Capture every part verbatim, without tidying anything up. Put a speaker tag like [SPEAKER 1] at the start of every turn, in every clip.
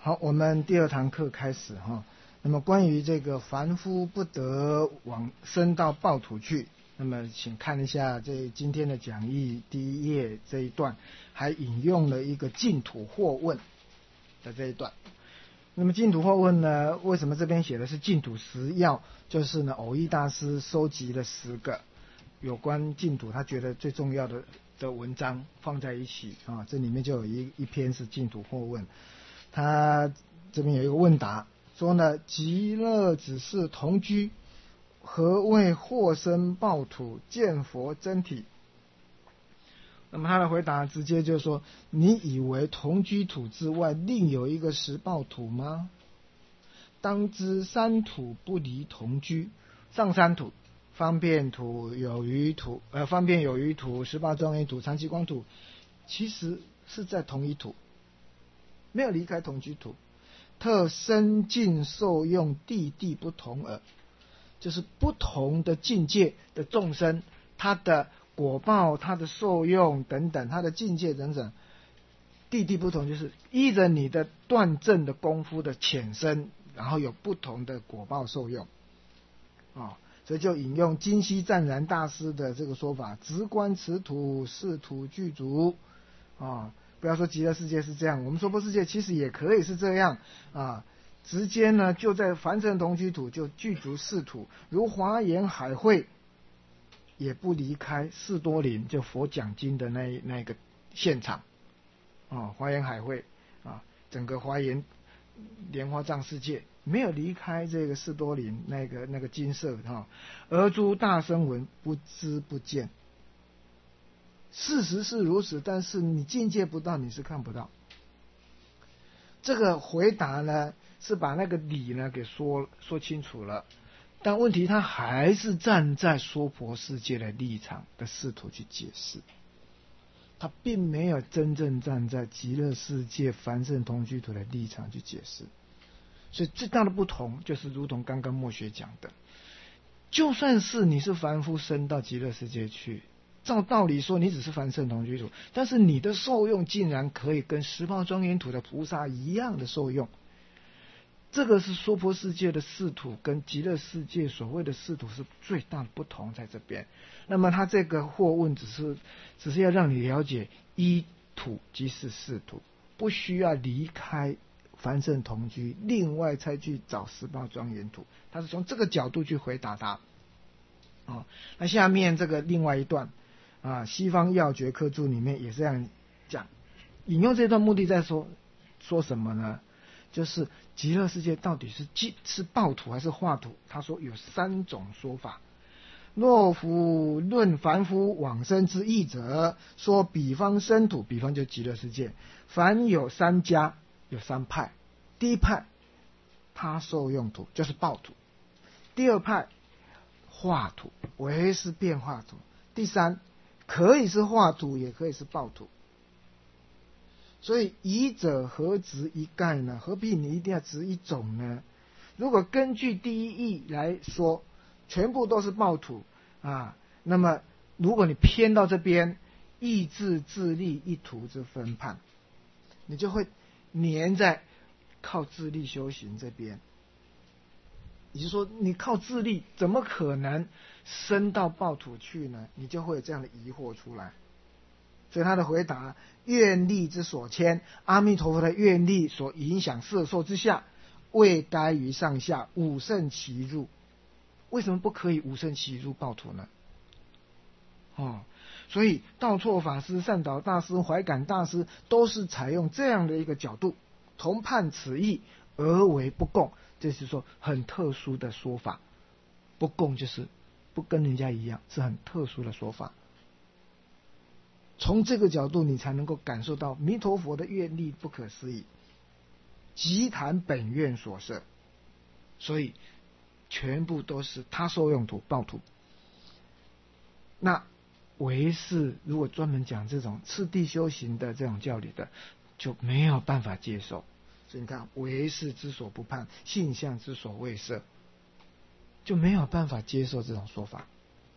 [SPEAKER 1] 好，我们第二堂课开始哈。那么关于这个凡夫不得往生到报土去，那么请看一下这今天的讲义第一页这一段，还引用了一个净土或问的这一段。那么净土或问呢，为什么这边写的是净土十要？就是呢，藕益大师收集了十个有关净土他觉得最重要的的文章放在一起啊，这里面就有一一篇是净土或问。他这边有一个问答，说呢，极乐只是同居，何谓获生报土见佛真体？那么他的回答直接就说，你以为同居土之外另有一个实报土吗？当知三土不离同居，上三土、方便土、有余土、呃方便有余土、十八庄严土、长期光土，其实是在同一土，没有离开同居土，特生境受用地地不同耳，就是不同的境界的众生，他的果报、他的受用等等，他的境界等等，地地不同，就是依着你的断证的功夫的浅深，然后有不同的果报受用啊、哦，所以就引用金溪湛然大师的这个说法：直观此土，是土具足啊。哦，不要说极乐世界是这样，我们说波世界其实也可以是这样啊。直接呢就在凡尘同居土就具足四土，如华严海会也不离开士多林，就佛讲经的那那个现场啊，华严海会啊，整个华严莲花藏世界没有离开这个士多林那个那个金色哈，而诸大声闻不知不见。事实是如此，但是你境界不到，你是看不到。这个回答呢，是把那个理呢给说说清楚了，但问题他还是站在娑婆世界的立场的试图去解释，他并没有真正站在极乐世界凡圣同居土的立场去解释。所以最大的不同就是如同刚刚墨学讲的，就算是你是凡夫升到极乐世界去，照道理说你只是凡圣同居土，但是你的受用竟然可以跟十报庄严土的菩萨一样的受用。这个是娑婆世界的四土跟极乐世界所谓的四土是最大的不同在这边。那么他这个或问只是只是要让你了解一土即是四土，不需要离开凡圣同居另外再去找十报庄严土，他是从这个角度去回答他。哦，那下面这个另外一段啊，西方要诀科注里面也这样讲，引用这段目的在说说什么呢？就是极乐世界到底是是报土还是化土？他说有三种说法。若夫论凡夫往生之意者，说彼方生土，彼方就极乐世界，凡有三家，有三派。第一派他受用土，就是报土；第二派化土，为是变化土；第三可以是化土，也可以是报土。所以疑者何执一概呢？何必你一定要执一种呢？如果根据第一义来说，全部都是报土啊，那么如果你偏到这边，意志自利一途之分判，你就会黏在靠自力修行这边。也就是说，你靠自力怎么可能升到报土去呢？你就会有这样的疑惑出来。所以他的回答：愿力之所牵，阿弥陀佛的愿力所影响摄受之下，未该于上下五圣齐入。为什么不可以五圣齐入报土呢？哦，所以道错法师、善导大师、怀感大师都是采用这样的一个角度，同判此义而为不共。这是说很特殊的说法，不共就是不跟人家一样，是很特殊的说法。从这个角度，你才能够感受到弥陀佛的愿力不可思议，即谈本愿所摄，所以全部都是他受用土报土。那唯是如果专门讲这种次第修行的这种教理的，就没有办法接受。所以你看，唯是之所不判，性相之所未摄，就没有办法接受这种说法。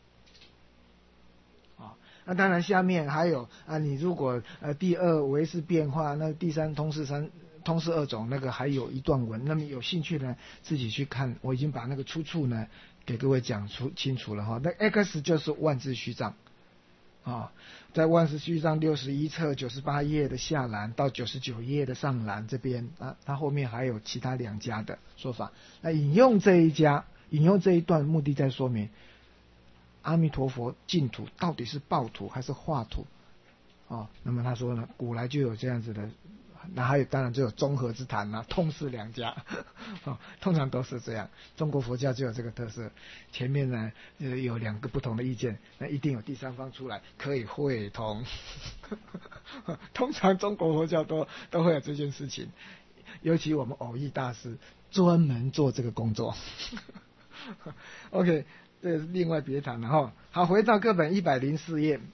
[SPEAKER 1] 那当然下面还有啊，你如果呃第二唯是变化，那第三通是三通释二种那个还有一段文，那么有兴趣呢自己去看，我已经把那个出处呢给各位讲出清楚了哈。那 X 就是万字虚藏啊，在万字虚藏六十一册九十八页的下栏到九十九页的上栏这边啊，它后面还有其他两家的说法。那引用这一家，引用这一段目的在说明阿弥陀佛净土到底是报土还是化土哦。那么他说呢，古来就有这样子的，那还有当然就有综合之谈啦，通释两家哦，通常都是这样。中国佛教就有这个特色，前面呢呃有两个不同的意见，那一定有第三方出来可以会同。通常中国佛教都都会有这件事情，尤其我们偶益大师专门做这个工作。OK， 这是另外别谈了哈。好，回到课本一百零四页。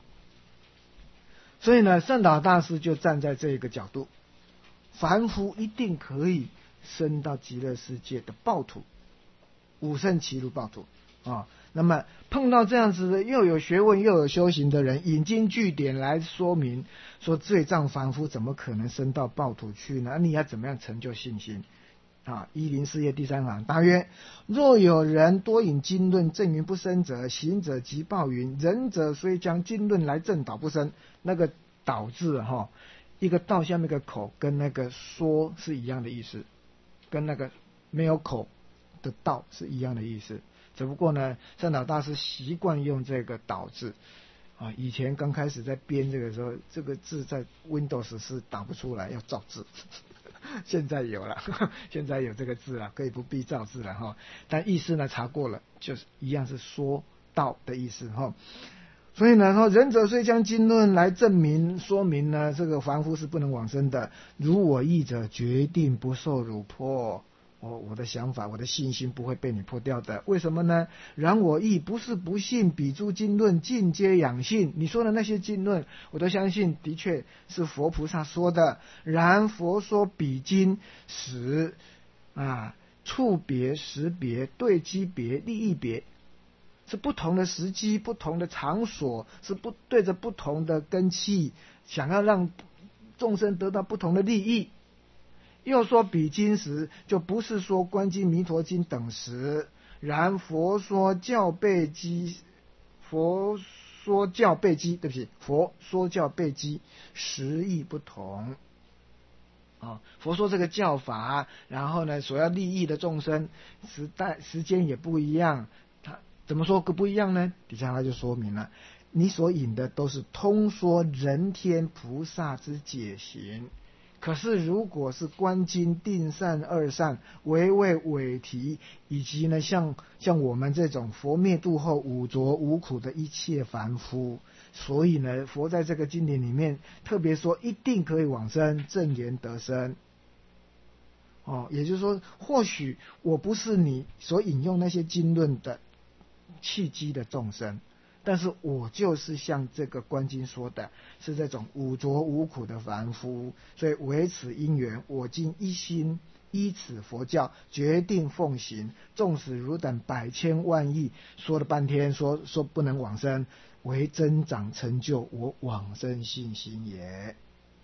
[SPEAKER 1] 所以呢，善导大师就站在这个角度，凡夫一定可以升到极乐世界的报土，五圣齐如报土啊、哦。那么碰到这样子的又有学问又有修行的人，引经据典来说明，说罪障凡夫怎么可能升到报土去呢？你要怎么样成就信心？啊，一零四页第三行，大约若有人多引经论证云不生者，行者即报云：仁者虽将经论来证导不生。那个导字哈、哦，一个道下面一个口，跟那个说是一样的意思，跟那个没有口的道是一样的意思。只不过呢，善导大师习惯用这个导字啊。以前刚开始在编这个时候，这个字在 Windows 是打不出来，要造字。现在有了，现在有这个字了，可以不必造字了哈。但意思呢查过了，就是一样是说道的意思哈。所以呢，说仁者虽将经论来证明说明呢，这个凡夫是不能往生的。如我意者，决定不受辱破。我我的想法，我的信心不会被你破掉的。为什么呢？然我亦不是不信彼诸经论尽皆养性。你说的那些经论，我都相信，的确是佛菩萨说的。然佛说彼经时啊，处别、时别、对机别、利益别，是不同的时机、不同的场所，是不对着不同的根器，想要让众生得到不同的利益。又说彼经时，就不是说观经、弥陀经等时。然佛说教备机，佛说教备机，对不起，佛说教备机，时义不同。啊，佛说这个教法，然后呢，所要利益的众生，时代时间也不一样。他怎么说个不一样呢？底下他就说明了，你所引的都是通说人天菩萨之解行。可是如果是观经、定善、二善、唯畏伪题，以及呢像像我们这种佛灭度后五浊五苦的一切凡夫，所以呢佛在这个经典里面特别说一定可以往生，正言得生。哦，也就是说，或许我不是你所引用那些经论的契机的众生，但是我就是像这个观经说的，是这种五浊五苦的凡夫，所以为此因缘，我今一心依此佛教，决定奉行。纵使汝等百千万亿，说了半天说说不能往生，为增长成就我往生信心也。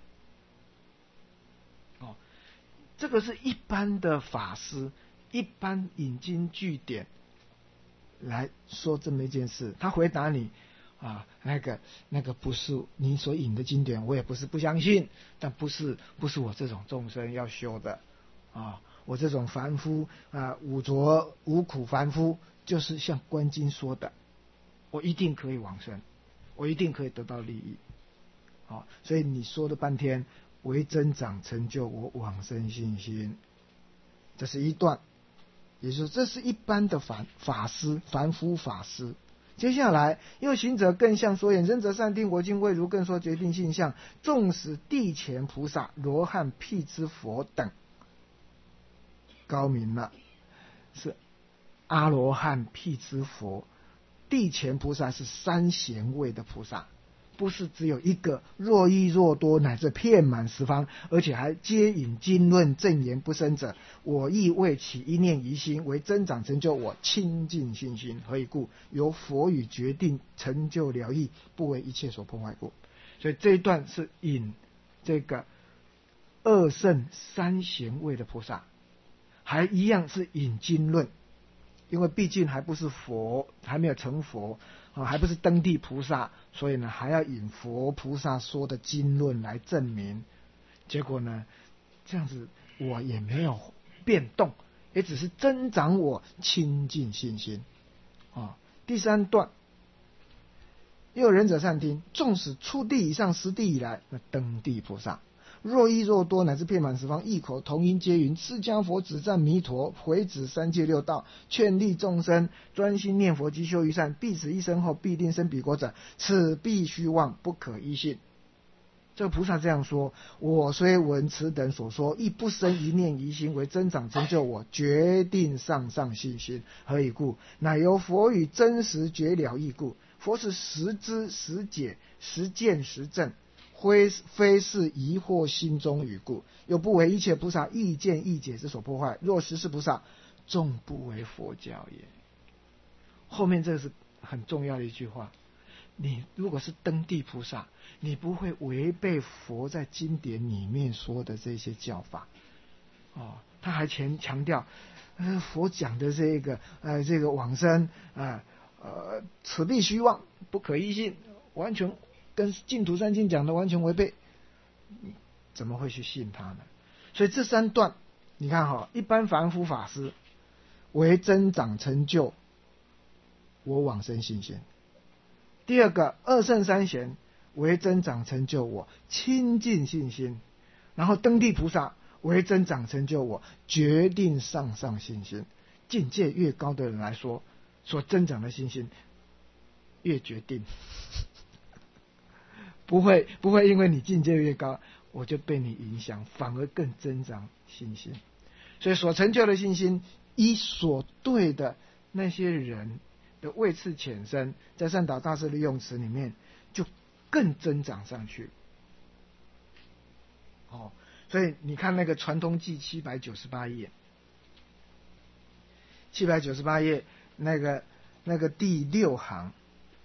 [SPEAKER 1] 哦，这个是一般的法师，一般引经据典来说这么一件事。他回答你啊，那个那个不是你所引的经典，我也不是不相信，但不是不是我这种众生要修的啊。我这种凡夫啊，五浊五苦凡夫，就是像观经说的，我一定可以往生，我一定可以得到利益。啊，所以你说了半天，为增长成就我往生信心，这是一段。也就是这是一般的凡法师，凡夫法师。接下来又行者更相说言：仁者善听我经，未如更说决定性相。纵使地前菩萨、罗汉、辟支佛等，高明了，是阿罗汉、辟支佛。地前菩萨是三贤位的菩萨，不是只有一个，若一若多，乃至遍满十方，而且还皆引经论正言不生者，我亦为起一念疑心，为增长成就我清净信心。何以故？由佛语决定成就了义，不为一切所破坏故。所以这一段是引这个二圣三贤位的菩萨，还一样是引经论，因为毕竟还不是佛，还没有成佛啊，还不是登地菩萨，所以呢还要引佛菩萨说的经论来证明。结果呢，这样子我也没有变动，也只是增长我清净信心啊。第三段，又有仁者善听，纵使初地以上十地以来，那登地菩萨若一若多，乃至遍满十方，异口同音皆云：释迦佛只赞弥陀，回指三界六道，劝励众生专心念佛及修于善，必死一生后必定生彼国者，此必须妄，不可依信。这个菩萨这样说：我虽闻此等所说，亦不生一念疑心，为增长成就我决定上上信心。何以故？乃由佛语真实觉了义故。佛是实知实解实见实证，非是疑惑心中语故。又不为一切菩萨意见意解之所破坏。若实是菩萨，纵不为佛教也。后面这个是很重要的一句话。你如果是登地菩萨，你不会违背佛在经典里面说的这些教法。哦，他还强强调，呃，佛讲的这个呃这个往生啊呃, 呃此必须妄，不可依信，完全跟净土三经讲的完全违背，怎么会去信他呢？所以这三段，你看哈、哦，一般凡夫法师为增长成就我往生信心。第二个，二圣三贤为增长成就我清净信心，然后登地菩萨为增长成就我决定上上信心。境界越高的人来说，所增长的信心越决定，不会不会因为你境界越高，我就被你影响，反而更增长信心。所以所成就的信心，依所对的那些人的位次浅深，在善导大师的用词里面就更增长上去。哦，所以你看那个传通记七百九十八页，七百九十八页那个那个第六行，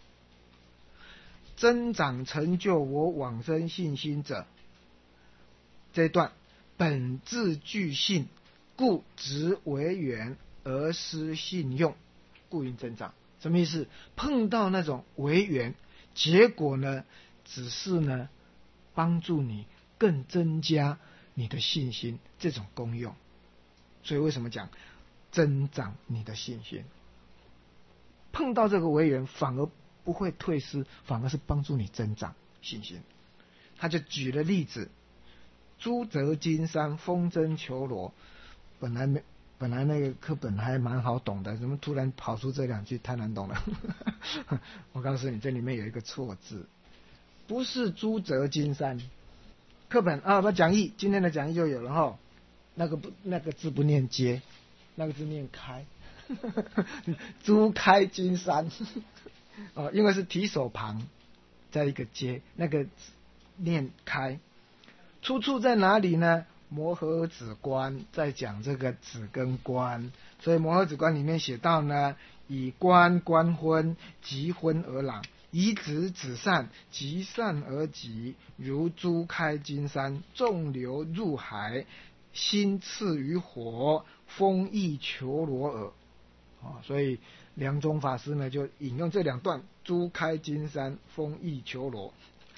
[SPEAKER 1] 增长成就我往生信心者，这一段，本自具信，故执为缘而失信用，故因增长。什么意思？碰到那种违缘，结果呢，只是呢，帮助你更增加你的信心这种功用。所以为什么讲增长你的信心？碰到这个违缘，反而不会退失，反而是帮助你增长信心。他就举了例子：朱泽金山风筝求罗，本来没。本来那个课本还蛮好懂的，怎么突然跑出这两句太难懂了？我告诉你，这里面有一个错字，不是朱泽金山。课本啊，不讲义，今天的讲义就有了哈。那个不，那个字不念接，那个字念开。朱开金山，哦，因为是提手旁，在一个接，那个念开。出处在哪里呢？摩诃止观在讲这个止跟观，所以摩诃止观里面写到呢，以观观昏，即昏而朗；以止止善，即善而极。如珠开金山，众流入海，心次于火，风亦求罗耳。哦，所以梁宗法师呢就引用这两段：珠开金山，风亦求罗。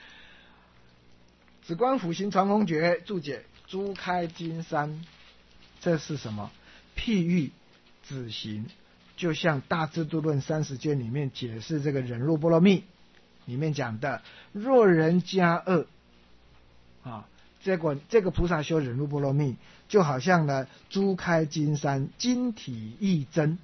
[SPEAKER 1] 止观辅行传空诀注解：珠开金山，这是什么？譬喻止行，就像《大智度论》三十卷里面解释这个忍辱波罗蜜里面讲的：若人加恶啊，结果这个菩萨修忍辱波罗蜜，就好像呢珠开金山，晶体益增。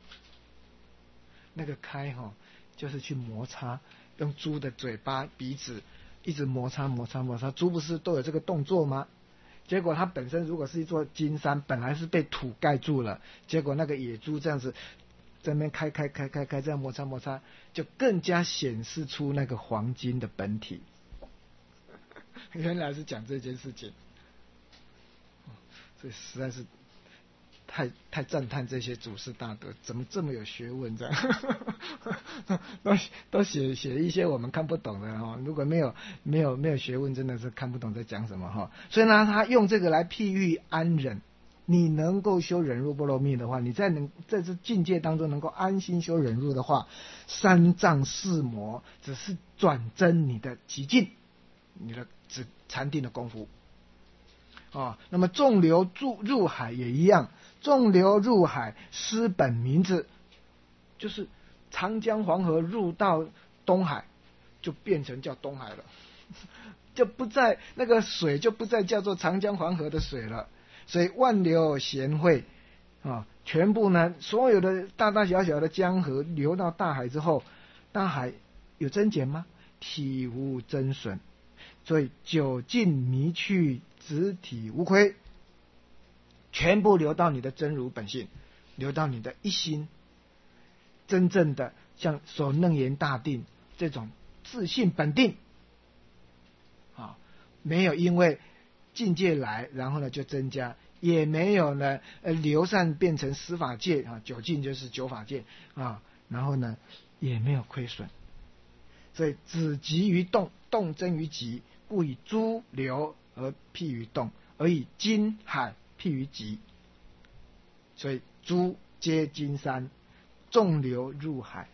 [SPEAKER 1] 那个开哈、哦，就是去摩擦，用猪的嘴巴、鼻子一直摩擦、摩擦、摩擦。猪不是都有这个动作吗？结果它本身如果是一座金山，本来是被土盖住了，结果那个野猪这样子在那边开开开开开，这样摩擦摩擦，就更加显示出那个黄金的本体。原来是讲这件事情，这实在是太太太赞叹这些祖师大德怎么这么有学问，这样都都写写一些我们看不懂的哈。如果没有没有没有学问，真的是看不懂在讲什么哈。所以呢，他用这个来譬喻安忍。你能够修忍辱波罗蜜的话，你在能在这境界当中能够安心修忍辱的话，三藏四魔只是转增你的极境，你的只禅定的功夫。哦，那么众流入入海也一样，众流入海失本名字，就是长江黄河入到东海，就变成叫东海了，就不再那个水就不再叫做长江黄河的水了。所以万流咸会啊，全部呢，所有的大大小小的江河流到大海之后，大海有增减吗？体无增损，所以久尽迷去，直体无亏，全部流到你的真如本性，流到你的一心，真正的像所楞严大定这种自性本定啊，没有因为境界来，然后呢就增加，也没有呢呃流散变成十法界啊，九境就是九法界啊，然后呢也没有亏损，所以只急于动，动增于急，不以诸流而譬于动，而以金海譬于急，所以诸皆金山，众流入海，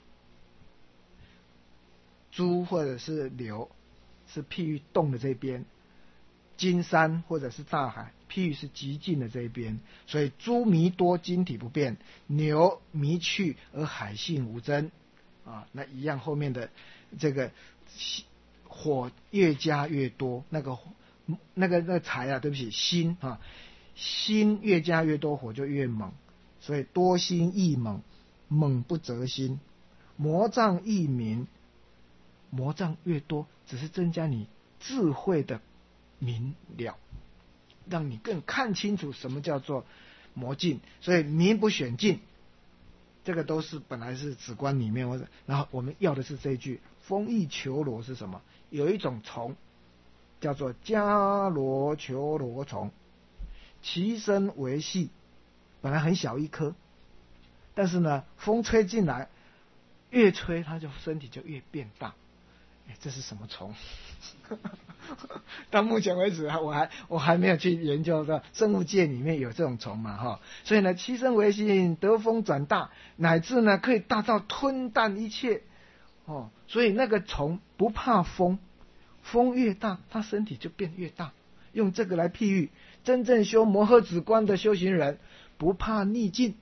[SPEAKER 1] 诸或者是流是譬喻动的这边，金山或者是大海譬喻是极静的这一边，所以诸迷多，晶体不变，流迷去而海性无增啊，那一样后面的这个火越加越多，那个那个那个财啊，对不起，心啊，心越加越多，火就越猛，所以多心易猛，猛不择心，魔障易明，魔障越多，只是增加你智慧的明了，让你更看清楚什么叫做魔境。所以名不选境，这个都是本来是止观里面，或者然后我们要的是这一句风翼球罗是什么？有一种虫叫做迦罗球罗虫，其身为细，本来很小一颗，但是呢风吹进来，越吹它就身体就越变大。哎，这是什么虫？到目前为止，我还我还没有去研究到生物界里面有这种虫嘛哈。所以呢，其身为细，得风转大，乃至呢可以大到吞啖一切哦。所以那个虫不怕风，风越大，它身体就变越大。用这个来譬喻，真正修摩诃止观的修行人，不怕逆境。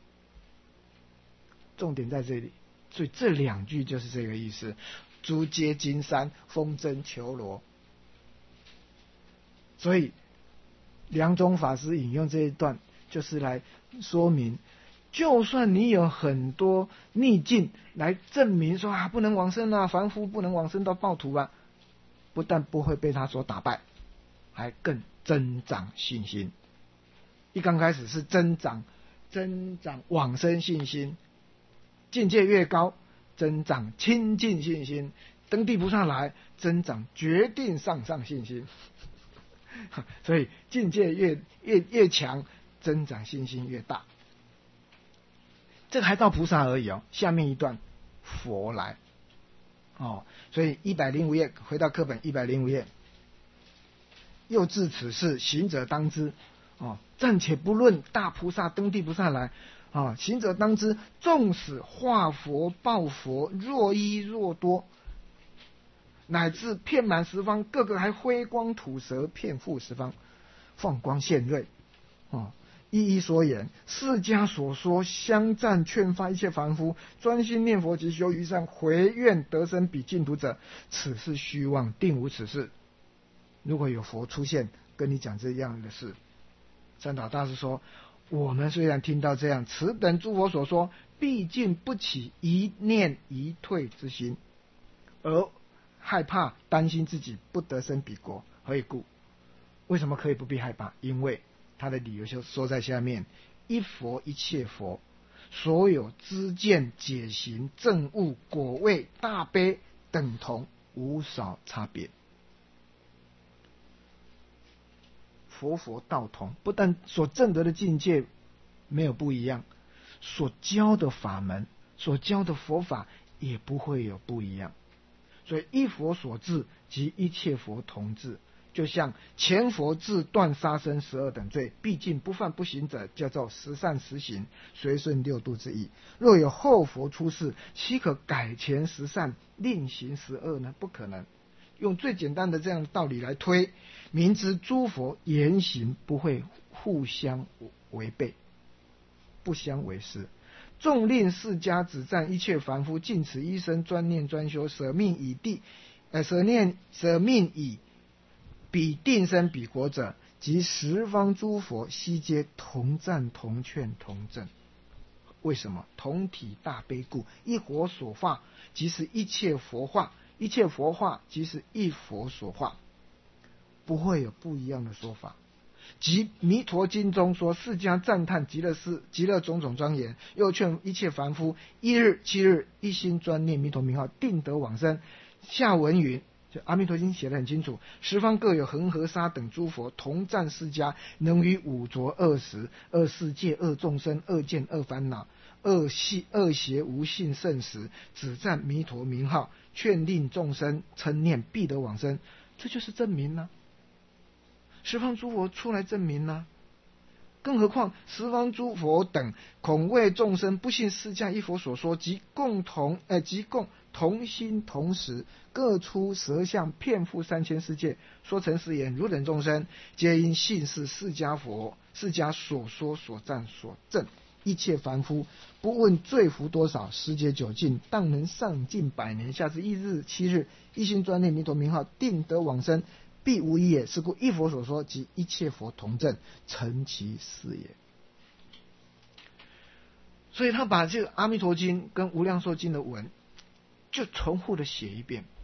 [SPEAKER 1] 重点在这里，所以这两句就是这个意思。诸皆金山，风真球罗。所以梁宗法师引用这一段，就是来说明，就算你有很多逆境来证明说啊，不能往生啊，凡夫不能往生到报土啊，不但不会被他所打败，还更增长信心。一刚开始是增长增长往生信心，境界越高，增长清净信心，登地菩萨来增长决定上上信心。所以境界越越越强，增长信心越大。这个还到菩萨而已哦。下面一段佛来哦，所以一百零五页，回到课本一百零五页，又至此事，行者当知哦，暂且不论大菩萨登地菩萨来啊，行者当知，纵使化佛报佛，若一若多，乃至遍满十方，个个还挥光吐舌，遍覆十方，放光现瑞啊！一一说言，释迦所说，相赞劝发一切凡夫，专心念佛及修于善，回愿得生彼净土者，此是虚妄，定无此事。如果有佛出现跟你讲这样的事，三岛大师说，我们虽然听到这样，此等诸佛所说，毕竟不起一念一退之心，而害怕担心自己不得生彼国。何以故？为什么可以不必害怕？因为他的理由就说在下面：一佛一切佛，所有知见解行证悟果位大悲等同，无少差别。佛佛道同，不但所证得的境界没有不一样，所教的法门，所教的佛法也不会有不一样。所以一佛所制即一切佛同制，就像前佛制断杀生十二等罪，毕竟不犯不行者，叫做十善十行，随顺六度之意。若有后佛出世，岂可改前十善，另行十恶呢？不可能。用最简单的这样的道理来推，明知诸佛言行不会互相违背，不相违失。纵令释迦只赞一切凡夫尽此一生专念专修，舍命以地，呃，舍念舍命以彼定生彼国者，及十方诸佛悉皆同赞同劝同证。为什么？同体大悲故，一佛所化即是一切佛化，一切佛化即是一佛所化，不会有不一样的说法。即弥陀经中说，释迦赞叹极乐世极乐种种庄严，又劝一切凡夫一日七日一心专念弥陀名号，定得往生。下文云，就阿弥陀经写得很清楚，十方各有恒河沙等诸佛同赞释迦，能于五浊恶时、恶世界、恶众生、恶见、恶烦恼、恶系恶邪无性盛时，只赞弥陀名号，劝令众生称念，必得往生。这就是证明呢、啊。十方诸佛出来证明呢、啊，更何况十方诸佛等恐为众生不信释迦一佛所说，即共同呃即共同心同时，各出舌相，遍覆三千世界，说成是言：汝等众生，皆因信是释迦佛释迦所说所赞所证。一切凡夫不问罪福多少，时节久尽，当能上尽百年，下至一日七日，一心专念弥陀名号，定得往生，必无一也。是故一佛所说，即一切佛同证，成其事也。所以他把这个阿弥陀经跟无量寿经的文就重复的写一遍，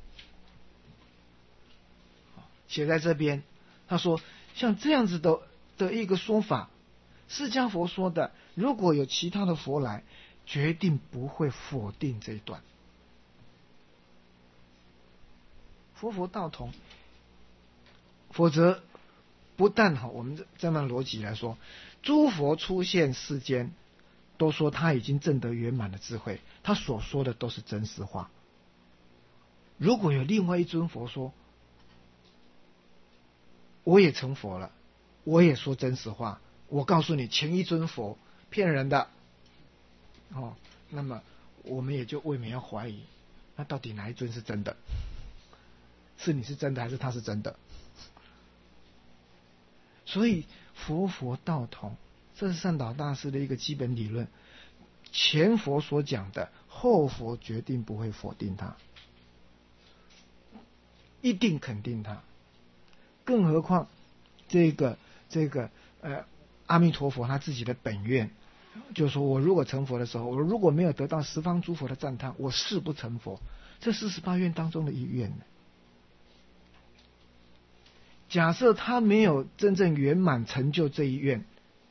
[SPEAKER 1] 写在这边。他说像这样子的的一个说法，释迦佛说的，如果有其他的佛来，决定不会否定这一段。佛佛道同，否则不但哈，我们这样的逻辑来说，诸佛出现世间，都说他已经证得圆满的智慧，他所说的都是真实话。如果有另外一尊佛说，我也成佛了，我也说真实话，我告诉你，前一尊佛骗人的，哦，那么我们也就未免要怀疑，那到底哪一尊是真的？是你是真的，还是他是真的？所以佛佛道同，这是善导大师的一个基本理论。前佛所讲的，后佛决定不会否定它，一定肯定它。更何况这个这个呃阿弥陀佛他自己的本愿，就是说我如果成佛的时候，我如果没有得到十方诸佛的赞叹，我誓不成佛。这四十八愿当中的一愿。假设他没有真正圆满成就这一愿，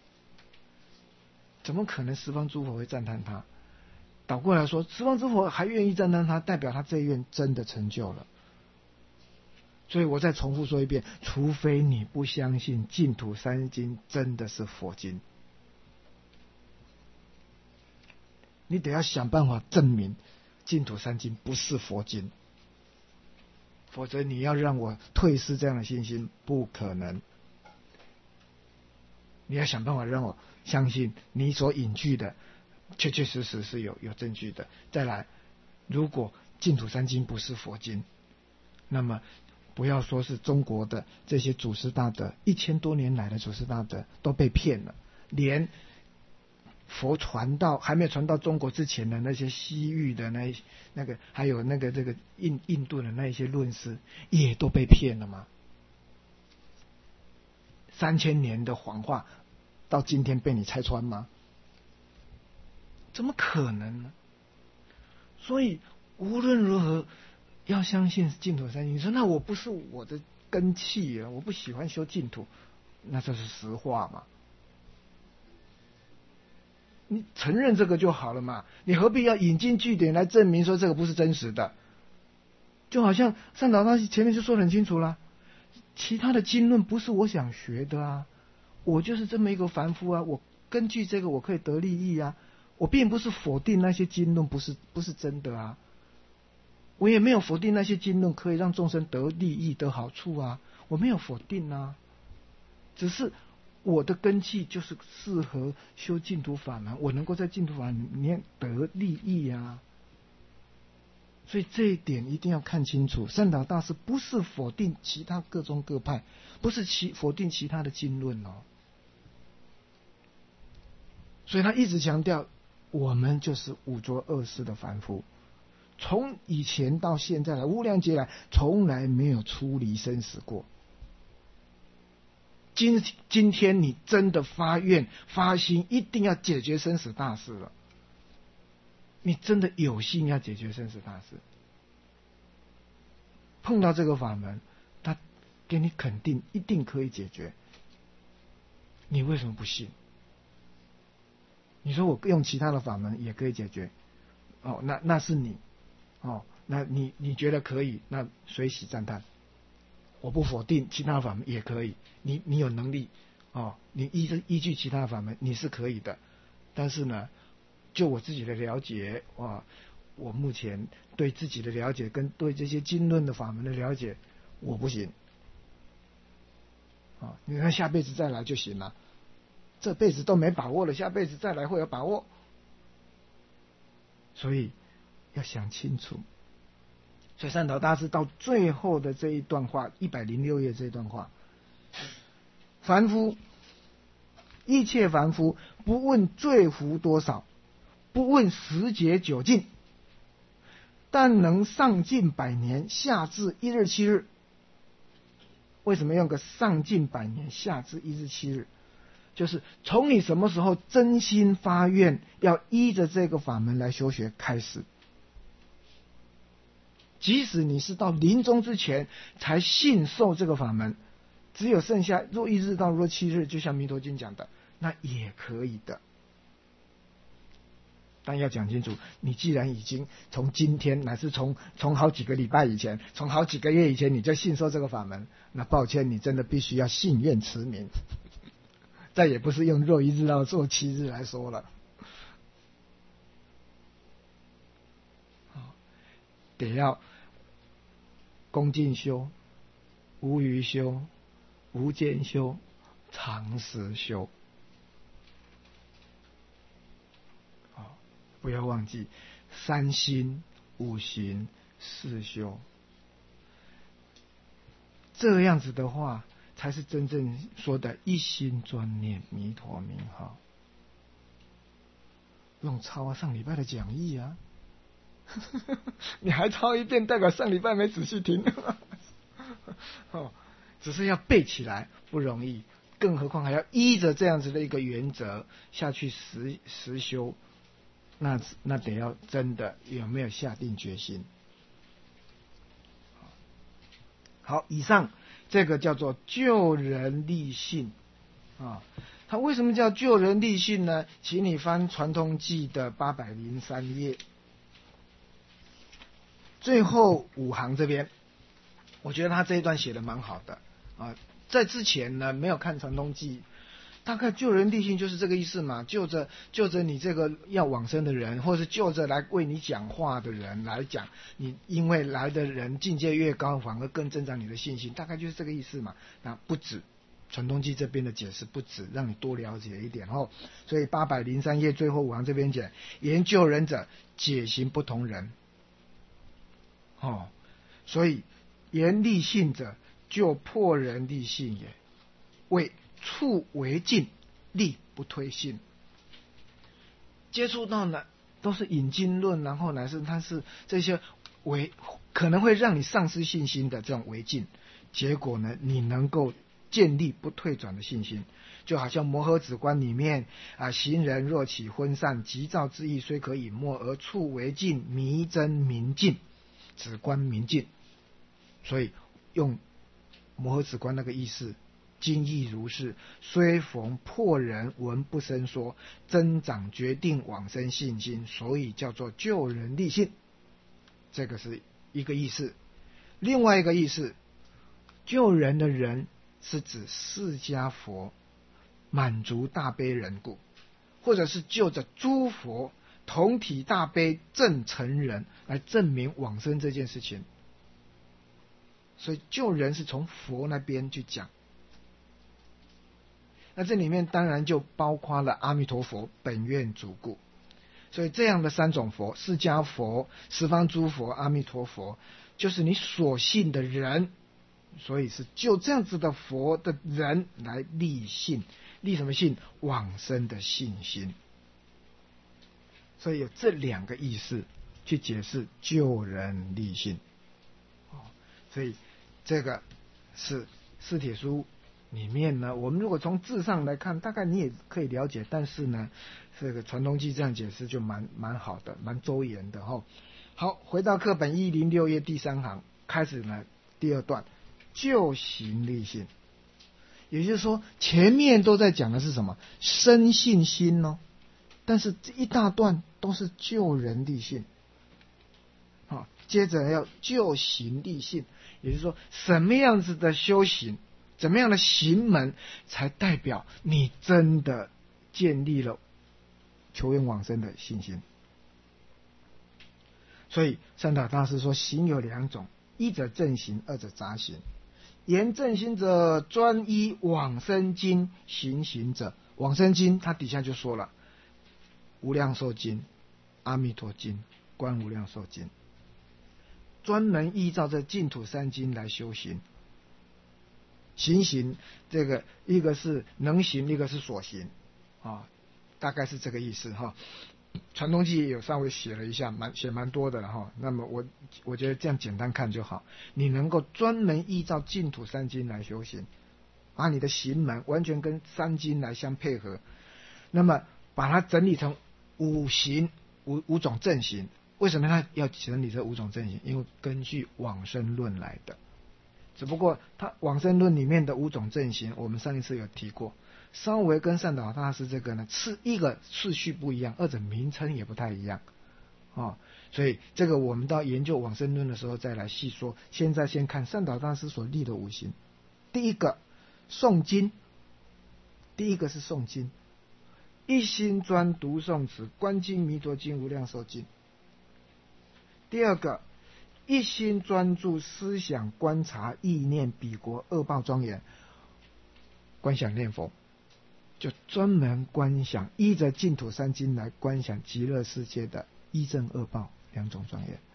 [SPEAKER 1] 怎么可能十方诸佛会赞叹他？倒过来说，十方诸佛还愿意赞叹他，代表他这一愿真的成就了。所以我再重复说一遍，除非你不相信净土三经真的是佛经，你得要想办法证明净土三经不是佛经，否则你要让我退失这样的信心，不可能。你要想办法让我相信你所引据的确确实实是有有证据的。再来，如果净土三经不是佛经，那么不要说是中国的这些祖师大德，一千多年来的祖师大德都被骗了，连佛传到还没有传到中国之前的那些西域的那那个，还有那个这个印印度的那一些论师，也都被骗了吗？三千年的谎话，到今天被你拆穿吗？怎么可能呢？所以无论如何要相信净土三经。你说那我不是我的根器啊，我不喜欢修净土，那这是实话嘛？你承认这个就好了嘛，你何必要引经据典来证明说这个不是真实的？就好像善导大师前面就说得很清楚了，其他的经论不是我想学的啊，我就是这么一个凡夫啊，我根据这个我可以得利益啊。我并不是否定那些经论不是不是真的啊，我也没有否定那些经论可以让众生得利益得好处啊，我没有否定啊，只是我的根器就是适合修净土法门，我能够在净土法门里面得利益啊。所以这一点一定要看清楚，善导大师不是否定其他各宗各派，不是其否定其他的经论哦。所以他一直强调，我们就是五浊恶世的凡夫，从以前到现在来，无量劫来，从来没有出离生死过。今今天你真的发愿发心，一定要解决生死大事了。你真的有心要解决生死大事，碰到这个法门，他给你肯定一定可以解决，你为什么不信？你说我用其他的法门也可以解决，哦，那那是你，哦，那你你觉得可以，那随喜赞叹。我不否定其他的法门也可以，你你有能力，哦，你依依据其他的法门你是可以的，但是呢，就我自己的了解，哇，我目前对自己的了解跟对这些经论的法门的了解，我不行，啊、哦，你看下辈子再来就行了，这辈子都没把握了，下辈子再来会有把握，所以要想清楚。所以善导大师到最后的这一段话，一百零六页这一段话，凡夫一切凡夫，不问罪福多少，不问时节久近，但能上进百年，下至一日七日。为什么用个上进百年，下至一日七日？就是从你什么时候真心发愿要依着这个法门来修学开始，即使你是到临终之前才信受这个法门，只有剩下若一日到若七日，就像弥陀经讲的，那也可以的。但要讲清楚，你既然已经从今天乃至从从好几个礼拜以前，从好几个月以前你就信受这个法门，那抱歉，你真的必须要信愿持名，再也不是用若一日到若七日来说了，得要恭敬修、无余修、无间修、常时修。不要忘记三心、五行、四修，这样子的话，才是真正说的一心专念弥陀名号。用抄啊，上礼拜的讲义啊，你还抄一遍，代表上礼拜没仔细听。哦，只是要背起来不容易，更何况还要依着这样子的一个原则下去实实修。那那得要真的有没有下定决心？好，以上这个叫做救人利信啊。它为什么叫救人利信呢？请你翻《传通记》的八百零三页，最后五行这边，我觉得他这一段写的蛮好的啊。在之前呢，没有看《传通记》。大概救人利信就是这个意思嘛，救着救着你这个要往生的人，或者是救着来为你讲话的人来讲，你因为来的人境界越高，反而更增长你的信心，大概就是这个意思嘛。那不止传通记这边的解释不止，让你多了解一点哦。所以八百零三页最后五行这边讲，言救人者，解行不同人。哦，所以言利信者，救破人利信也，为处为禁，力不推信。接触到呢都是引经论，然后乃是它是这些为可能会让你丧失信心的这种违禁，结果呢你能够建立不退转的信心。就好像摩诃止观里面啊，行人若起昏散，急躁之意虽可隐没，而处为禁，迷真明净，止观明净。所以用摩诃止观那个意思，今亦如是，虽逢破人闻不生说，增长决定往生信心，所以叫做救人利信。这个是一个意思。另外一个意思，救人的人是指释迦佛满足大悲人故。 或者是就着诸佛同体大悲证成人来证明往生这件事情。所以救人是从佛那边去讲，那这里面当然就包括了阿弥陀佛本愿主故。所以这样的三种佛，释迦佛、十方诸佛、阿弥陀佛，就是你所信的人，所以是就这样子的佛的人来立信。立什么信？往生的信心。所以有这两个意思去解释救人立信。所以这个是四帖书里面呢，我们如果从字上来看，大概你也可以了解，但是呢，这个传通记这样解释就蛮蛮好的，蛮周延的哈。好，回到课本一零六页第三行开始呢，第二段救行立信，也就是说前面都在讲的是什么？生信心哦，但是这一大段都是救人立信。好，接着要救行立信，也就是说什么样子的修行，怎么样的行门才代表你真的建立了求愿往生的信心。所以善导大师说行有两种，一者正行，二者杂行。言正行者专依往生经行行者，往生经他底下就说了无量寿经、阿弥陀经、观无量寿经，专门依照这净土三经来修行。行行这个一个是能行，一个是所行啊，大概是这个意思哈。传统记也有稍微写了一下，蛮写蛮多的了哈。那么我我觉得这样简单看就好，你能够专门依照净土三经来修行，把你的行门完全跟三经来相配合，那么把它整理成五行五五种正行。为什么他要整理这五种正行？因为根据往生论来的。只不过他往生论里面的五种正行，我们上一次有提过，稍微跟善导大师这个呢，次一个次序不一样，二者名称也不太一样哦，所以这个我们到研究往生论的时候再来细说。现在先看善导大师所立的五行。第一个诵经，第一个是诵经，一心专读诵持观经、弥陀经、无量寿经。第二个一心专注思想观察意念彼国恶报庄严，观想念佛，就专门观想，依着净土三经来观想极乐世界的一正恶报两种庄严。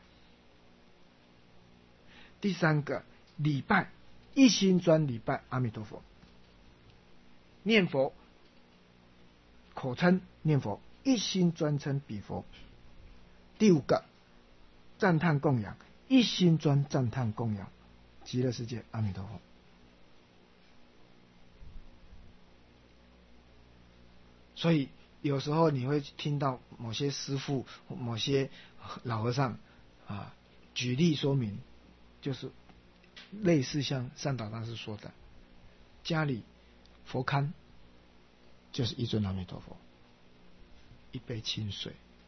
[SPEAKER 1] 第三个礼拜，一心专礼拜阿弥陀佛，念佛口称念佛，一心专称彼佛。第五个赞叹供养，一心专赞叹供养极乐世界阿弥陀佛。所以有时候你会听到某些师父、某些老和尚啊举例说明，就是类似像善导大师说的，家里佛龛就是一尊阿弥陀佛，一杯清水。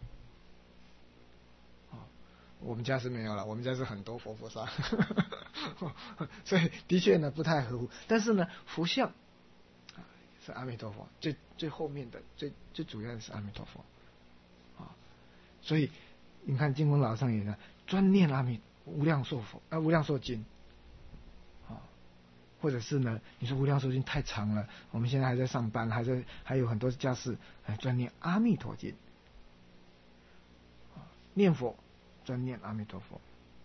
[SPEAKER 1] 我们家是没有了，我们家是很多佛菩萨所以的确呢不太合乎。但是呢佛像是阿弥陀佛，最最后面的最最主要的是阿弥陀佛啊。所以你看金光老上也呢专念阿弥无量寿佛啊无量寿经啊，或者是呢你说无量寿经太长了，我们现在还在上班，还在还有很多家事，哎专念阿弥陀经啊，念佛专念阿弥陀佛。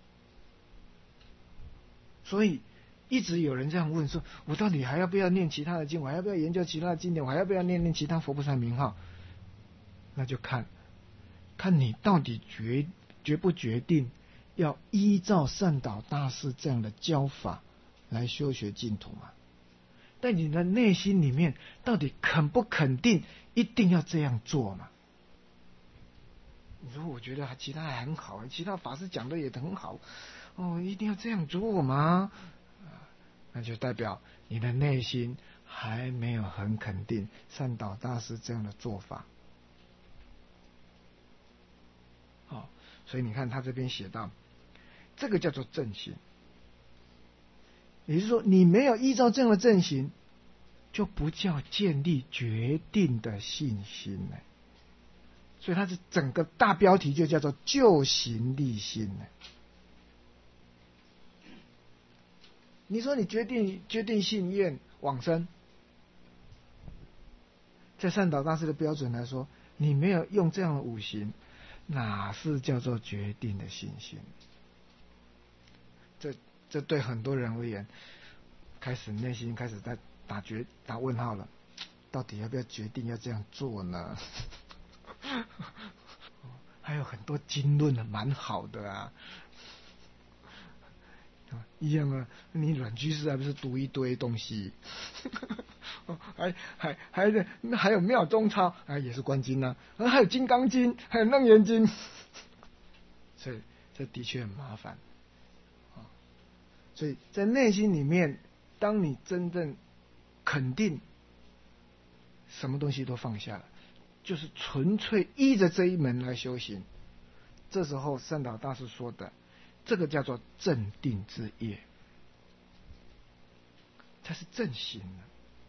[SPEAKER 1] 所以一直有人这样问说，我到底还要不要念其他的经，我还要不要研究其他的经典，我还要不要念念其他佛菩萨名号？那就看看你到底决决不决定要依照善导大师这样的教法来修学净土嘛？但你的内心里面到底肯不肯定一定要这样做嘛？你说我觉得其他还很好，其他法师讲的也很好哦，一定要这样做吗？那就代表你的内心还没有很肯定善导大师这样的做法。好，所以你看他这边写到，这个叫做正行，也就是说你没有依照这样的正行，就不叫建立决定的信心呢。 所以它是整个大标题就叫做救行立心呢。你说你决定决定信愿往生，在善导大师的标准来说，你没有用这样的五行，哪是叫做决定的信心？这这对很多人而言，开始内心开始在打决打问号了，到底要不要决定要这样做呢？还有很多经论的蛮好的啊，一样啊，你软居士还不是读一堆东西，还还还还有妙中抄啊，也是观经啊，还有金刚经，还有楞严经，所以这的确很麻烦。所以在内心里面，当你真正肯定什么东西都放下了，就是纯粹依着这一门来修行，这时候善导大师说的，这个叫做正定之业，它是正行的。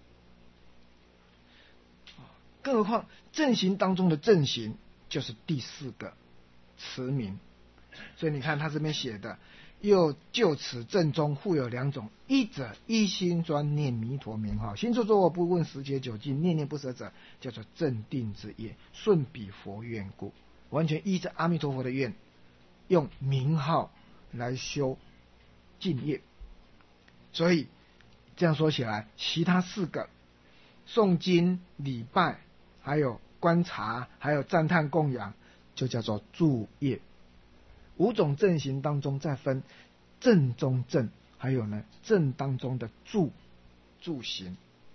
[SPEAKER 1] 更何况正行当中的正行就是第四个持名。所以你看他这边写的，又就此正中互有两种，一者一心专念弥陀名号，行住坐卧不问时节久近，念念不舍者，叫做正定之业，顺彼佛愿故，完全依着阿弥陀佛的愿，用名号来修净业。所以这样说起来，其他四个诵经礼拜还有观察还有赞叹供养，就叫做助业。五种正行当中再分正中正，还有呢正当中的助助行。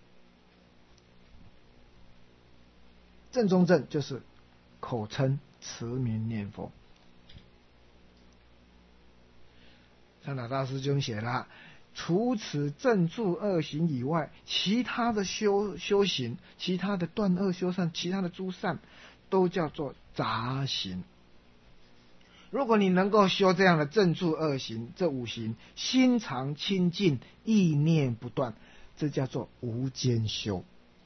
[SPEAKER 1] 正中正就是口称持名念佛。善导大师就写了，除此正助恶行以外，其他的修修行，其他的断恶修善，其他的诸善，都叫做杂行。如果你能够修这样的正助恶行，这五行，心常清净，意念不断，这叫做无间修，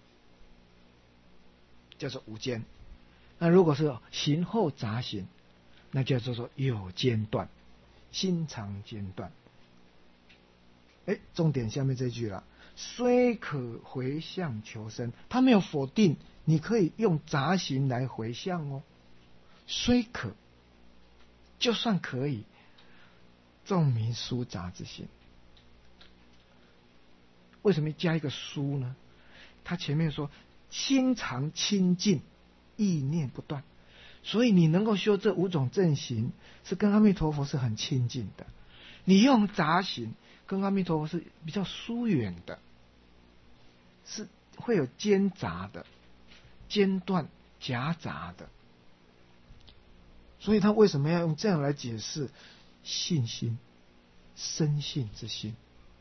[SPEAKER 1] 叫做无间。那如果是行后杂行，那叫做有间断，心常间断。哎，重点下面这句了，虽可回向求生，他没有否定你可以用杂行来回向哦，虽可，就算可以，众迷疏杂之心。为什么加一个疏呢？他前面说心常清净，意念不断，所以你能够修这五种正行，是跟阿弥陀佛是很亲近的。你用杂行，跟阿弥陀佛是比较疏远的，是会有间杂的、间断、夹杂的。所以他为什么要用这样来解释信心、深信之心？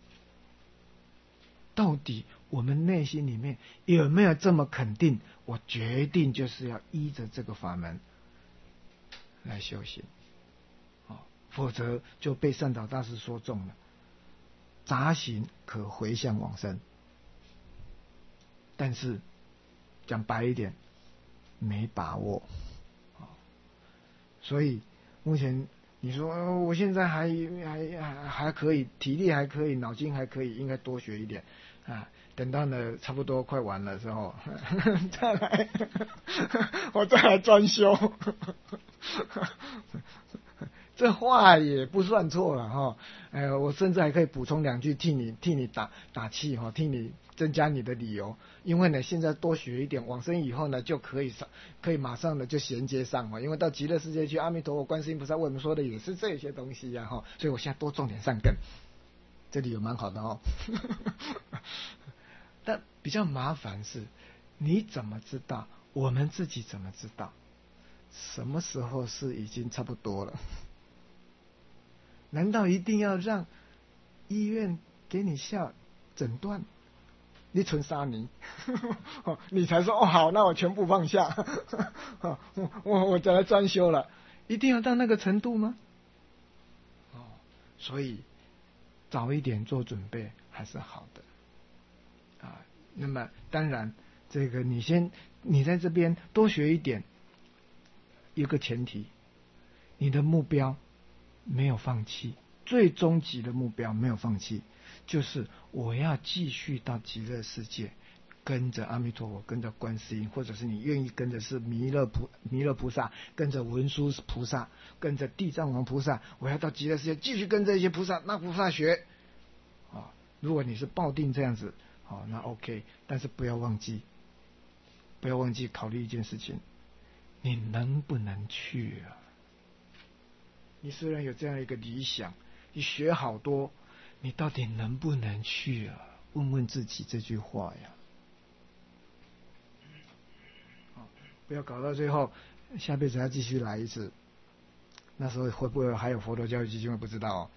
[SPEAKER 1] 到底我们内心里面有没有这么肯定？我决定就是要依着这个法门来修行，哦，否则就被善导大师说中了。杂行可回向往生，但是讲白一点，没把握。所以目前你说、呃、我现在还还还还可以，体力还可以，脑筋还可以，应该多学一点啊。等到呢差不多快完了之后，再来，我再来专修。这话也不算错了哈，哎，我甚至还可以补充两句，替你替你打打气哈，替你增加你的理由。因为呢，现在多学一点，往生以后呢，就可以上，可以马上的就衔接上嘛。因为到极乐世界去，阿弥陀佛、观世音菩萨为我们说的也是这些东西呀、啊、哈，所以我现在多种点善根，这里有蛮好的哦。但比较麻烦是，你怎么知道？我们自己怎么知道？什么时候是已经差不多了？难道一定要让医院给你下诊断，你存三年，你才说哦好，那我全部放下，我我我再来专修了，一定要到那个程度吗？哦，所以早一点做准备还是好的啊。那么当然，这个你先你在这边多学一点， 一个前提，你的目标没有放弃，最终极的目标没有放弃，就是我要继续到极乐世界，跟着阿弥陀佛，跟着观世音，或者是你愿意跟着是弥勒菩弥勒菩萨，跟着文殊菩萨，跟着地藏王菩萨，我要到极乐世界继续跟这些菩萨那菩萨学啊。如果你是抱定这样子，好，那 OK， 但是不要忘记，不要忘记考虑一件事情，你能不能去啊？你虽然有这样一个理想，你学好多，你到底能不能去啊？问问自己这句话呀。不要搞到最后，下辈子要继续来一次，那时候会不会还有佛陀教育基金会不知道哦？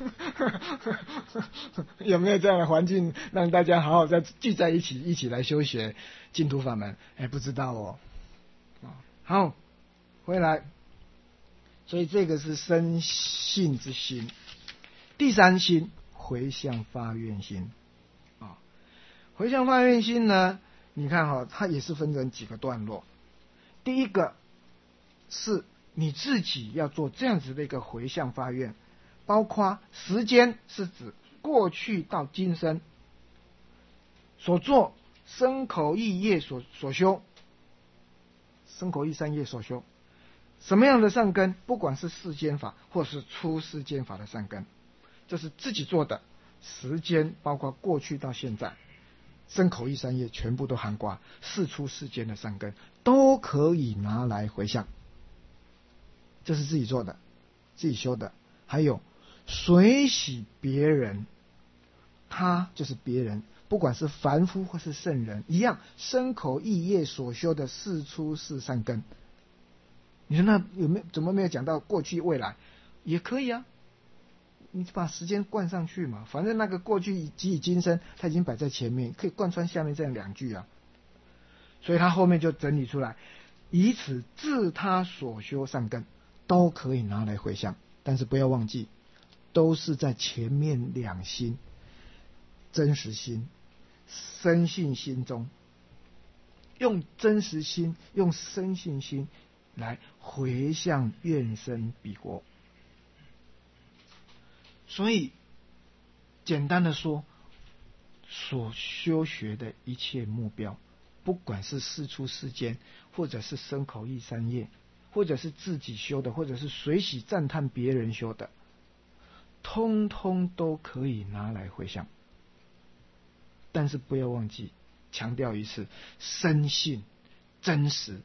[SPEAKER 1] 有没有这样的环境让大家好好再聚在一起，一起来修学净土法门？哎，不知道哦。好，回来，所以这个是生信之心。第三心，回向发愿心啊。回向发愿心呢，你看哈、哦，它也是分成几个段落。第一个是你自己要做这样子的一个回向发愿，包括时间是指过去到今生所做身口意业所所修，身口意三业所修什么样的善根，不管是世间法或是出世间法的善根，这是自己做的，时间包括过去到现在，身口意三业全部都含括，世出世间的善根都可以拿来回向，这是自己做的，自己修的。还有随喜别人，他就是别人，不管是凡夫或是圣人一样，身口意业所修的世出世善根，你说那有没有怎么没有讲到过去未来？也可以啊，你把时间灌上去嘛，反正那个过去即以今生，它已经摆在前面，可以贯穿下面这样两句啊。所以他后面就整理出来，以此自他所修善根都可以拿来回向，但是不要忘记，都是在前面两心，真实心、深信心中，用真实心、用深信心来回向愿生彼国。所以简单的说，所修学的一切目标，不管是世出世间，或者是身口意三业，或者是自己修的，或者是随喜赞叹别人修的，通通都可以拿来回向。但是不要忘记强调一次，深信真实，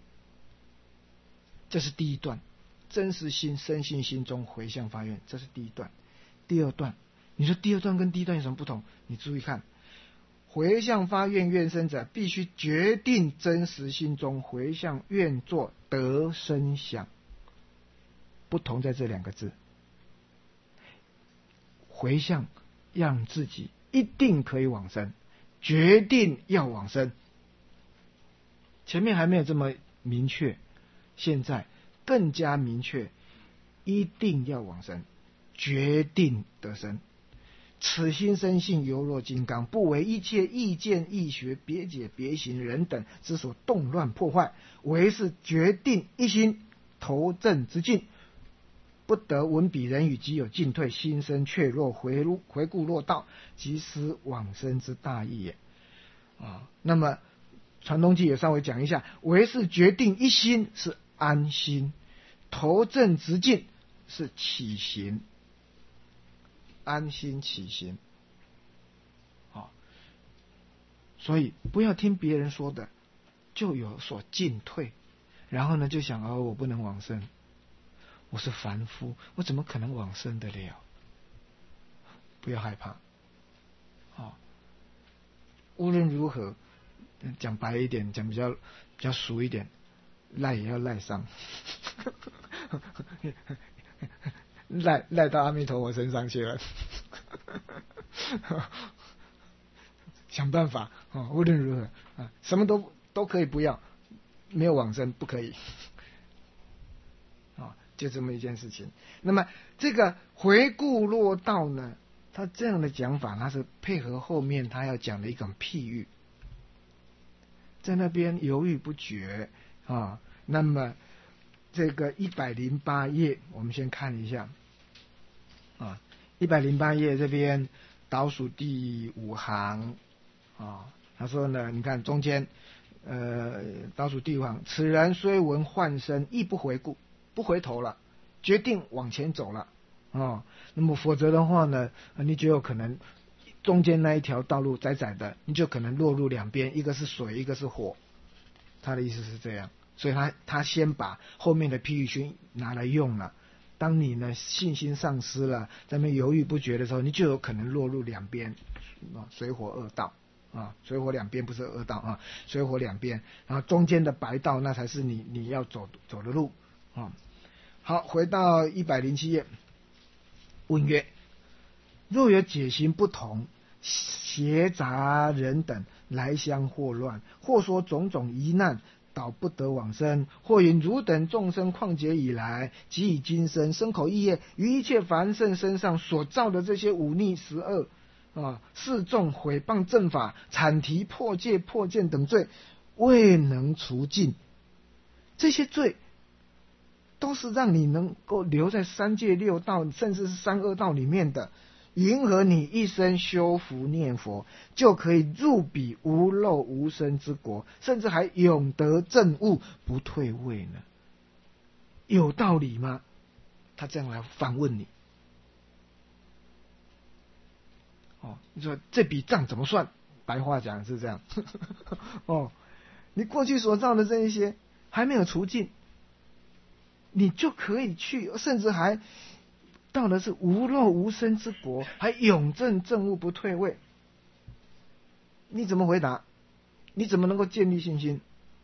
[SPEAKER 1] 这是第一段，真实心深信心中回向发愿，这是第一段。第二段，你说第二段跟第一段有什么不同？你注意看，回向发愿愿生者，必须决定真实心中回向愿作得生想，不同在这两个字。回向让自己一定可以往生，决定要往生。前面还没有这么明确，现在更加明确，一定要往生，决定得生。此心生性犹若金刚，不为一切意见意学别解别行人等之所动乱破坏，唯是决定一心投正之境，不得闻彼人语即有进退，心生却若回回顾落道，即思往生之大义也。啊，那么传东记也稍微讲一下，唯是决定一心是安心，投正直境是起行，安心起行。好，所以不要听别人说的就有所进退，然后呢就想哦，我不能往生，我是凡夫，我怎么可能往生得了？不要害怕。好，无论如何，讲白一点，讲比较比较俗一点，赖也要赖上，赖赖到阿弥陀佛身上去了，想办法啊！无论如何啊，什么都都可以不要，没有往生不可以啊，就这么一件事情。那么这个回顾落道呢，他这样的讲法，他是配合后面他要讲的一种譬喻，在那边犹豫不决啊，那么这个一百零八页，我们先看一下啊，一百零八页这边倒数第五行啊，他说呢，你看中间呃倒数第五行，此人虽闻唤声，亦不回顾，不回头了，决定往前走了啊。那么否则的话呢，你就有可能中间那一条道路窄窄的，你就可能落入两边，一个是水，一个是火。他的意思是这样，所以他他先把后面的譬喻训拿来用了。当你呢信心丧失了，在那边犹豫不决的时候，你就有可能落入两边啊，水火二道啊，水火两边不是二道啊，水火两边，然后中间的白道那才是你你要走走的路啊。好，回到一百零七页，问曰：若有解行不同，邪杂人等来相祸乱，或说种种疑难，导不得往生；或云汝等众生旷劫以来，即以今生身口意业于一切凡圣身上所造的这些忤逆十恶啊、示众毁谤正法、阐提破戒破见等罪，未能除尽。这些罪都是让你能够留在三界六道，甚至是三恶道里面的。云何你一生修福念佛，就可以入彼无漏无生之国，甚至还永得正悟，不退位呢？有道理吗？他这样来反问你。哦，你说这笔账怎么算？白话讲是这样。哦，你过去所造的这一些还没有除尽，你就可以去，甚至还到的是无漏无生之国，还永证正悟不退位。你怎么回答？你怎么能够建立信心？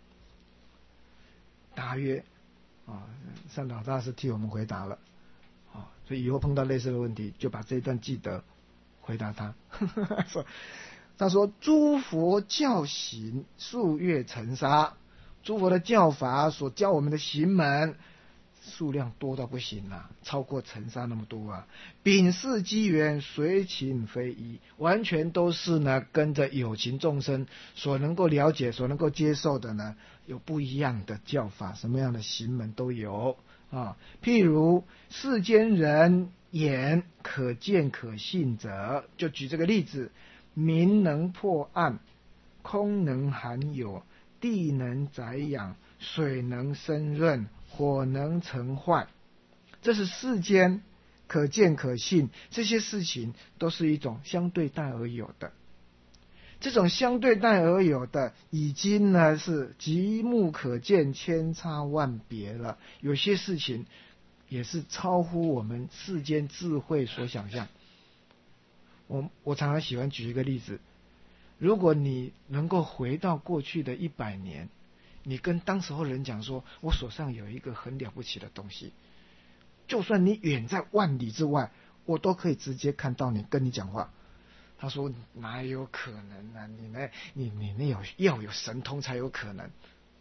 [SPEAKER 1] 答曰：啊，善导大师替我们回答了。啊，所以以后碰到类似的问题，就把这一段记得回答他。他说：诸佛教行数月尘沙，诸佛的教法所教我们的行门数量多到不行啊，超过尘沙那么多啊！秉是机缘，随情非一，完全都是呢跟着有情众生所能够了解、所能够接受的呢，有不一样的教法，什么样的行门都有啊。譬如世间人眼可见可信者，就举这个例子：明能破暗，空能含有，地能载养，水能生润，火能成坏。这是世间可见可信，这些事情都是一种相对待而有的。这种相对待而有的，已经呢是极目可见，千差万别了。有些事情也是超乎我们世间智慧所想象。我我常常喜欢举一个例子：如果你能够回到过去的一百年，你跟当时候人讲说，我手上有一个很了不起的东西，就算你远在万里之外，我都可以直接看到你，跟你讲话。他说哪有可能啊？你那你你那有要有神通才有可能。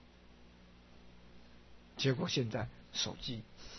[SPEAKER 1] 结果现在手机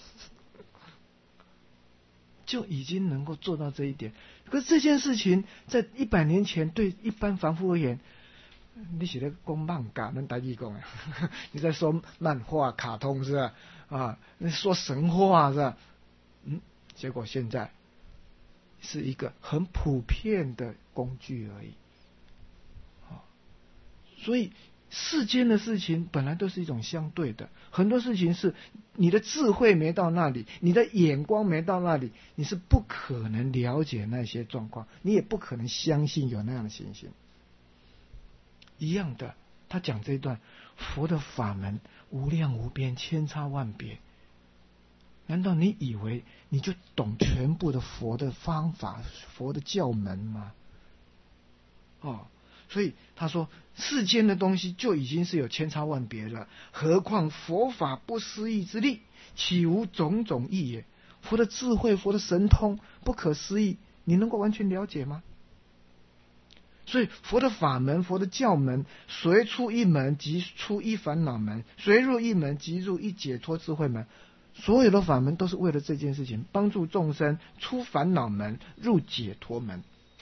[SPEAKER 1] 就已经能够做到这一点。可是这件事情在一百年前对一般凡夫而言，你是在讲漫画，能台语讲啊？你在说漫画、卡通是吧？啊，你说神话是吧？嗯，结果现在是一个很普遍的工具而已。啊，所以世间的事情本来都是一种相对的，很多事情是你的智慧没到那里，你的眼光没到那里，你是不可能了解那些状况，你也不可能相信有那样的情形。一样的，他讲这一段，佛的法门无量无边，千差万别。难道你以为你就懂全部的佛的方法、佛的教门吗？哦，所以他说，世间的东西就已经是有千差万别了，何况佛法不思议之力，岂无种种义也？佛的智慧、佛的神通不可思议，你能够完全了解吗？所以佛的法门、佛的教门，随出一门即出一烦恼门，随入一门即入一解脱智慧门。所有的法门都是为了这件事情，帮助众生出烦恼门，入解脱门。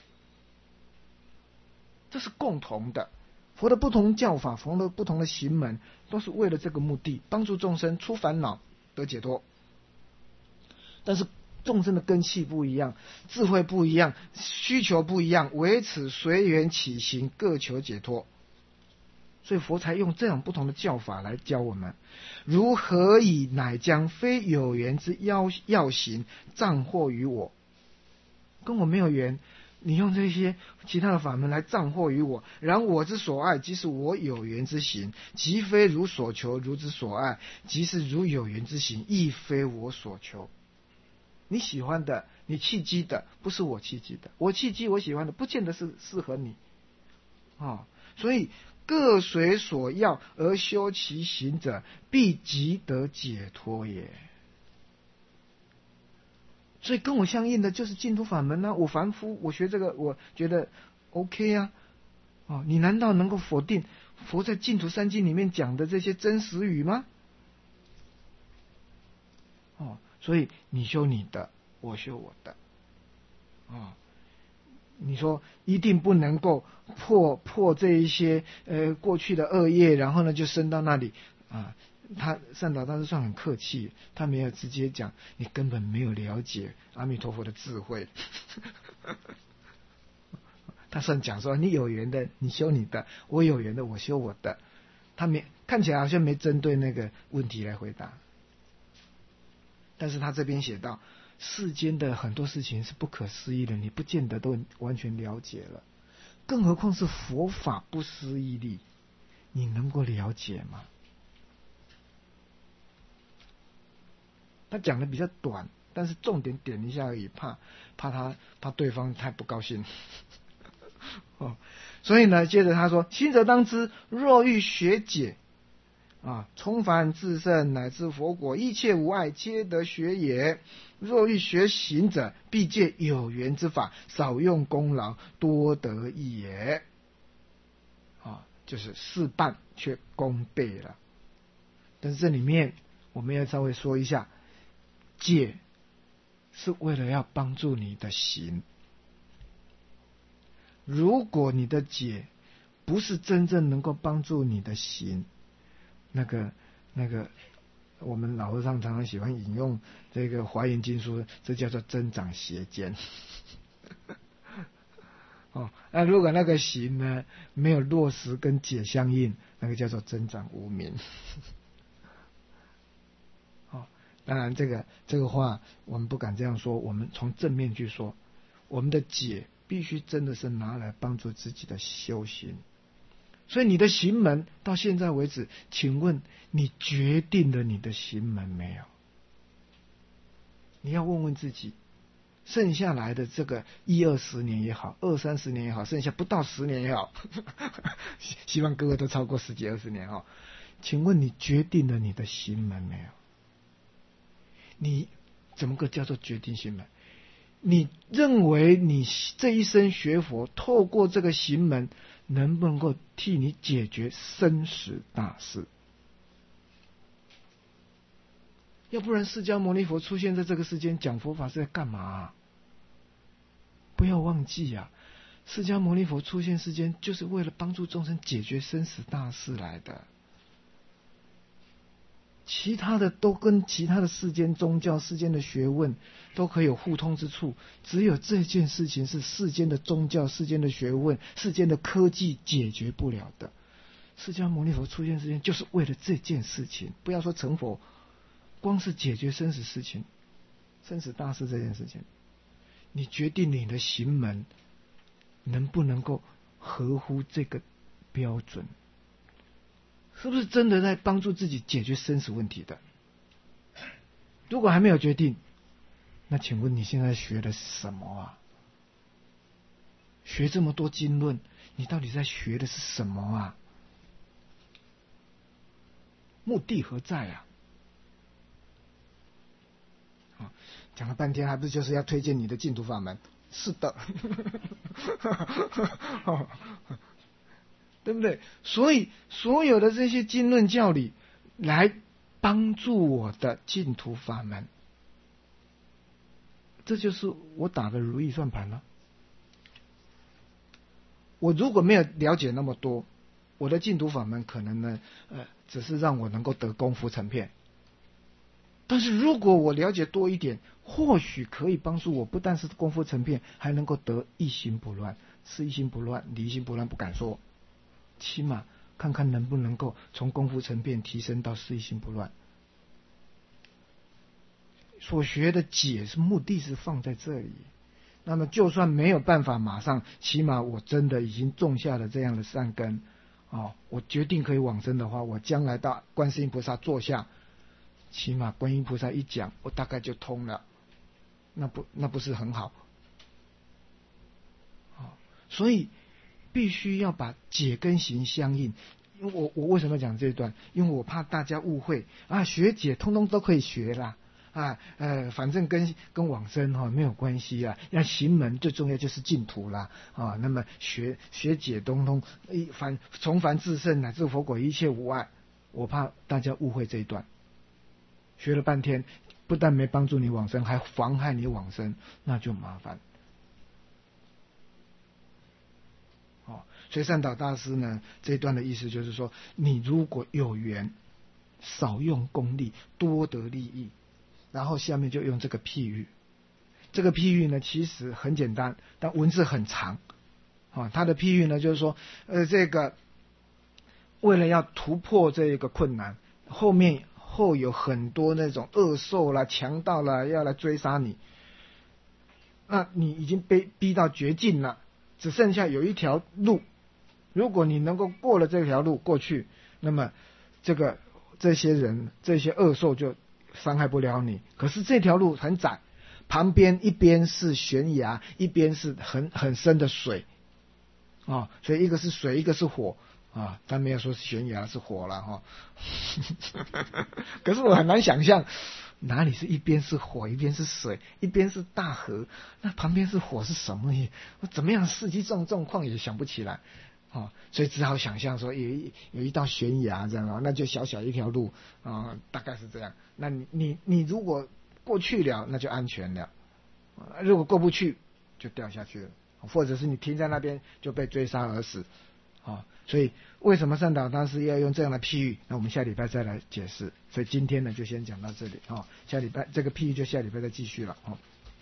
[SPEAKER 1] 这是共同的。佛的不同教法，佛的不同的行门，都是为了这个目的，帮助众生出烦恼， 得解脱。但是众生的根器不一样，智慧不一样，需求不一样，唯此随缘起行，各求解脱。所以佛才用这样不同的教法来教我们，如何以乃将非有缘之要要行障惑于我，跟我没有缘，你用这些其他的法门来障惑于我，然我之所爱，即是我有缘之行，即非如所求如之所爱，即是如有缘之行，亦非我所求。你喜欢的，你契机的，不是我契机的，我契机我喜欢的，不见得是适合你啊、哦。所以各随所要而修其行者，必即得解脱也。所以跟我相应的就是净土法门啊！我凡夫，我学这个，我觉得 OK 啊。哦，你难道能够否定佛在净土三经里面讲的这些真实语吗？哦，所以你修你的，我修我的。哦，你说一定不能够破破这一些呃过去的恶业，然后呢就升到那里啊。他善导大师算很客气，他没有直接讲，你根本没有了解阿弥陀佛的智慧。他算讲说，你有缘的你修你的，我有缘的我修我的。他没看起来好像没针对那个问题来回答，但是他这边写到，世间的很多事情是不可思议的，你不见得都完全了解了，更何况是佛法不思议力，你能够了解吗？他讲的比较短，但是重点点一下而已，怕怕他怕对方太不高兴。哦，所以呢，接着他说：行者当知，若欲学解啊，从凡至圣乃至佛果，一切无碍，皆得学也。若欲学行者，必借有缘之法，少用功劳，多得益也。啊，就是事半却功倍了。但是这里面我们要稍微说一下，戒是为了要帮助你的行。如果你的解不是真正能够帮助你的行，那个那个我们老和尚常常喜欢引用这个华严经说，这叫做增长邪见。哦，那如果那个行呢没有落实跟解相应，那个叫做增长无明。哦，当然这个这个话我们不敢这样说，我们从正面去说，我们的解必须真的是拿来帮助自己的修行。所以你的行门到现在为止，请问你决定了你的行门没有？你要问问自己，剩下来的这个一二十年也好，二三十年也好，剩下不到十年也好，希望各位都超过十几二十年哈。请问你决定了你的行门没有？你怎么个叫做决定行门？你认为你这一生学佛，透过这个行门，能不能够替你解决生死大事？要不然释迦牟尼佛出现在这个世间讲佛法是在干嘛啊？不要忘记啊，释迦牟尼佛出现世间就是为了帮助众生解决生死大事来的。其他的都跟其他的世间宗教、世间的学问都可以有互通之处，只有这件事情是世间的宗教、世间的学问、世间的科技解决不了的。释迦牟尼佛出现世间就是为了这件事情，不要说成佛，光是解决生死事情、生死大事这件事情，你决定你的行门能不能够合乎这个标准？是不是真的在帮助自己解决生死问题的？如果还没有决定，那请问你现在学的是什么啊？学这么多经论，你到底在学的是什么啊？目的何在啊？啊，讲了半天，还不是就是要推荐你的净土法门？是的。对不对？所以所有的这些经论教理来帮助我的净土法门，这就是我打的如意算盘了。我如果没有了解那么多，我的净土法门可能呢，呃，只是让我能够得功夫成片。 但是如果我了解多一点，或许可以帮助我，不但是功夫成片，还能够得一心不乱。是一心不乱，离心不乱不敢说，起码看看能不能够从功夫成片提升到是一心不乱。所学的解是目的是放在这里。那么就算没有办法马上，起码我真的已经种下了这样的善根，哦，我决定可以往生的话，我将来到观世音菩萨座下，起码观音菩萨一讲，我大概就通了，那不那不是很好？哦，所以必须要把解跟行相应。因为我我为什么讲这一段？因为我怕大家误会啊，学解通通都可以学啦。啊，呃，反正跟跟往生哈、哦、没有关系啊。要行门最重要就是净土啦啊。那么学学解通通一凡从凡至圣乃至佛果一切无碍，我怕大家误会这一段。学了半天，不但没帮助你往生，还妨害你往生，那就麻烦。哦，所以善导大师呢这一段的意思就是说，你如果有缘，少用功利，多得利益。然后下面就用这个譬喻，这个譬喻呢其实很简单，但文字很长啊。它的譬喻呢就是说，呃，这个为了要突破这个困难，后面后有很多那种恶兽啦、强盗啦要来追杀你，那你已经被逼到绝境了，只剩下有一条路，如果你能够过了这条路过去，那么这个这些人这些恶兽就伤害不了你。可是这条路很窄，旁边一边是悬崖，一边是很很深的水啊、哦，所以一个是水，一个是火啊。他没有说是悬崖是火了哈、哦。可是我很难想象哪里是一边是火，一边是水，一边是大河，那旁边是火是什么？我怎么样世纪状状况也想不起来。哦，所以只好想象说有一有一道悬崖这样啊，那就小小一条路啊、呃，大概是这样。那你你你如果过去了，那就安全了；如果过不去，就掉下去了，或者是你停在那边就被追杀而死。啊、哦，所以为什么善导大师要用这样的譬喻？那我们下礼拜再来解释。所以今天呢，就先讲到这里啊、哦，下礼拜这个譬喻就下礼拜再继续了啊。哦